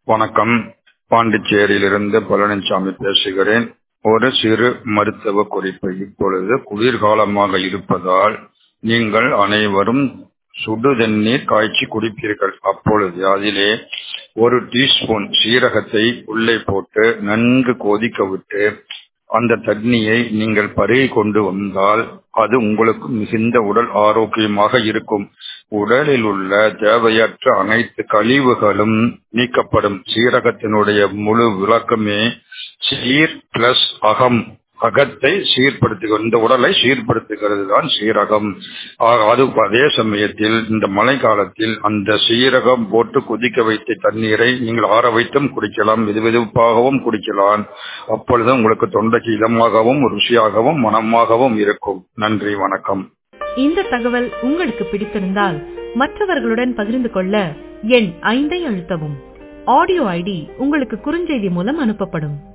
வணக்கம். பாண்டிச்சேரியிலிருந்து பழனிசாமி பேசுகிறேன். ஒரு சிறு மருத்துவ குறிப்பு. இப்பொழுது குளிர்காலமாக இருப்பதால் நீங்கள் அனைவரும் சுடு தண்ணீர் காய்ச்சி குடிப்பீர்கள். அப்பொழுது அதிலே 1 டீஸ்பூன் சீரகத்தை உள்ளே போட்டு நன்கு கொதிக்க விட்டு அந்த தண்ணியை நீங்கள் பருகி கொண்டு வந்தால் அது உங்களுக்கு மிகுந்த உடல் ஆரோக்கியமாக இருக்கும். உடலில் உள்ள தேவையற்ற அனைத்து கழிவுகளும் நீக்கப்படும். சீரகத்தினுடைய முழு விளக்கமே சீர் பிளஸ் அகம். அகத்தை சீர்படுத்துகிறது, இந்த உடலை சீர்படுத்துகிறது தான் சீரகம். அது அதே சமயத்தில் இந்த மழை காலத்தில் அந்த சீரகம் போட்டு கொதிக்க வைத்த தண்ணீரை நீங்கள் ஆற வைத்தும் குடிக்கலாம், வெதுவெதுப்பாகவும் குடிக்கலாம். அப்பொழுது உங்களுக்கு தொண்டைக்கு இதமாகவும் ருசியாகவும் மனமாகவும் இருக்கும். நன்றி, வணக்கம். இந்த தகவல் உங்களுக்கு பிடித்திருந்தால் மற்றவர்களுடன் பகிர்ந்து கொள்ள எண் 5 அழுத்தவும். ஆடியோ ஐடி உங்களுக்கு குறுஞ்செய்தி மூலம் அனுப்பப்படும்.